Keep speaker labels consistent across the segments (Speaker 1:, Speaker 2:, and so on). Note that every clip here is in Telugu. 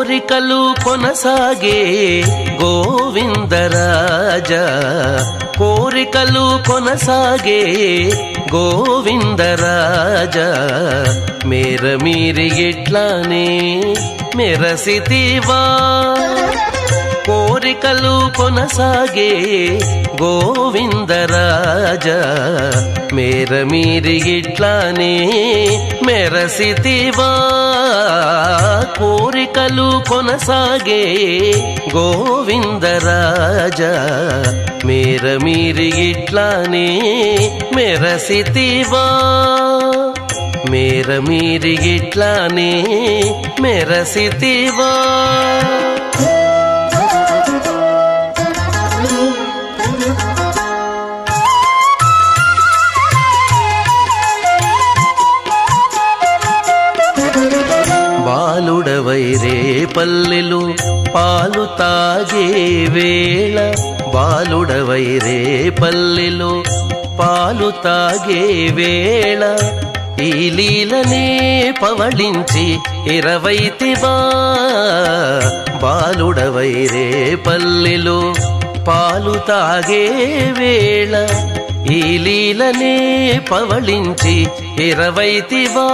Speaker 1: కోరికలు కొనసాగే గోవిందరాజా, కోరికలు కొనసాగే గోవిందరాజా, మేర మీరి ఇట్లానే మెరసితివా. కోరికలు కొనసాగే గోవిందరాజా, మేర మీరి ఇట్లానే మెరసితివా. కోరికలు కొనసాగే గోవిందరాజా, మేర మీరి ఇట్లానే మెరసితివా. మేర మీరి ఇట్లానే మెరసితివా. బాలుడవై రేపల్లెలు పాలు తాగే వేళ, బాలుడవై రేపల్లెలు పాలు తాగే వేళ, ఈ లీలనే పవళించి ఇరవైతివా. బాలుడవై రేపల్లెలు పాలు తాగే వేళ, ఈ లీలనే పవళించి ఇరవైతివా.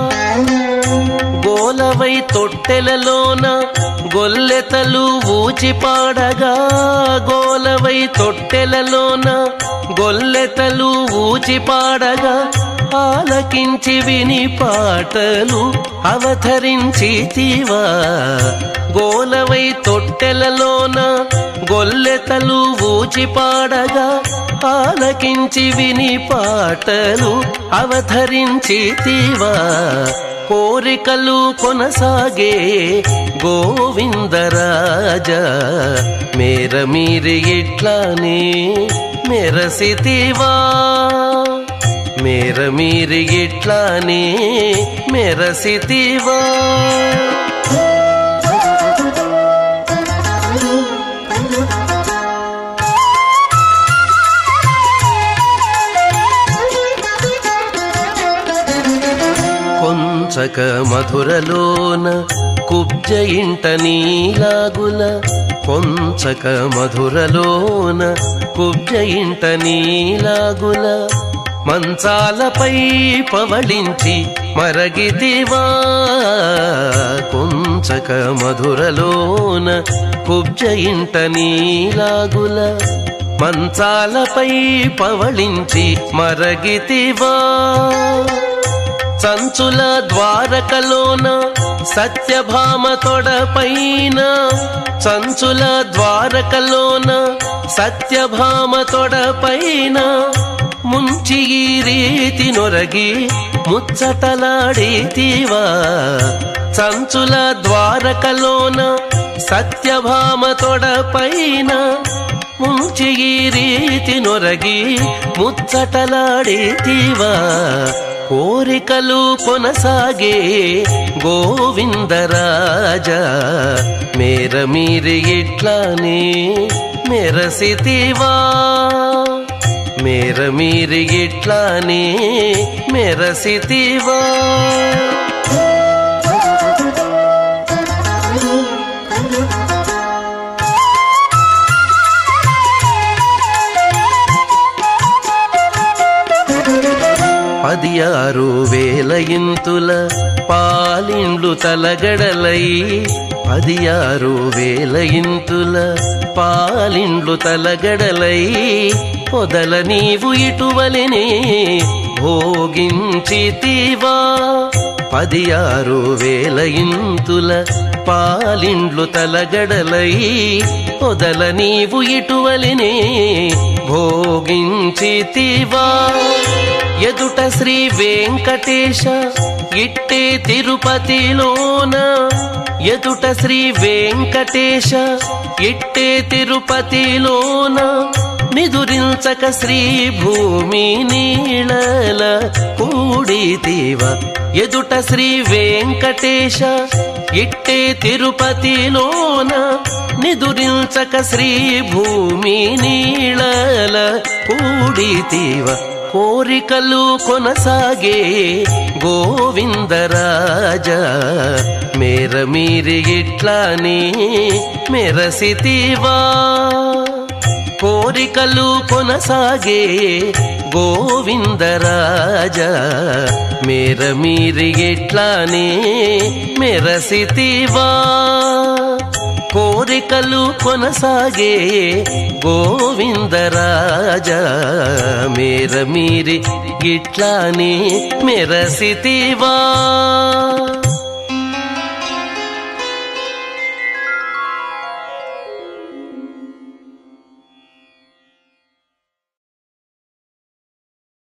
Speaker 1: గోలవై తొట్టెలలోన గొల్లెతలు ఊచి పాడగా, గోలవై తొట్టెలలోన గొల్లెతలు ఊచి పాడగా, ఆలకించి విని పాటలు అవతరించితివా. గోలవై తొట్టెలలోన గొల్లెతలు ఊచి పాడగా, ఆలకించి విని పాటలు అవతరించితివా. కోరికలు కొనసాగే గోవిందరాజా, మేర మీరి ఇట్లానే మెరసితివా. మేర మీరి ఇట్లానే మెరసితివా. కొంచక మధురలోన కుబ్జ ఇంట నీలాగుల, కొంచక మధురలోన కుబ్జ ఇంట నీలాగుల, మంచాలపై పవళించి మరగితివా. కొంచక మధురలోన కుబ్జ ఇంట నీలాగుల, మంచాలపై పవళించి మరగితివా. చంచుల ద్వారకలోన సత్యభామ తొడపైన, చంచుల ద్వారకలోన సత్యభామ తొడపైన, ముంచి ఈ రీతి నొరగి ముచ్చటలాడితివా. చంచుల ద్వారకలోన సత్యభామ తొడపైన, ముంచి ఈ రీతి నొరగి ముచ్చటలాడితివా. కోరికలు కొనసాగే గోవిందరాజా, మేర మీరి ఇట్లానే మెరసితివా. మేర మీరి ఇట్లానే మెరసితివా. పదియారు వేల ఇంతుల పాలిండ్లు తలగడలై, పదియారు వేల ఇంతుల పాలిండ్లు తలగడలై, పొదల నీవు ఇటువలెనే భోగించితివా. పదియారు వేల ఇంతుల పాలిండ్లు తలగడలై, పొదల నీవు ఇటువలెనే భోగించితివా. ఎదుట శ్రీ వెంకటేశ ఇట్టే తిరుపతిలోన, ఎదుట శ్రీ వెంకటేశ ఇట్టే తిరుపతిలోన, నిదురించక శ్రీ భూమి నీళల కూడితివా. ఎదుట శ్రీ వెంకటేశ ఇట్టే తిరుపతిలోన, నిదురించక శ్రీ భూమి నీళల కూడితివా. కోరికలు కొనసాగే గోవిందరాజ మేర మీరి ఇట్లానే మెరసితివా కోరికలు కొనసాగే గోవిందరాజ మేర మీరి ఇట్లానే మెరసితివా కోరికలు కొనసాగే గోవిందరాజ మేర మీరి ఇట్లానే మెరసితివా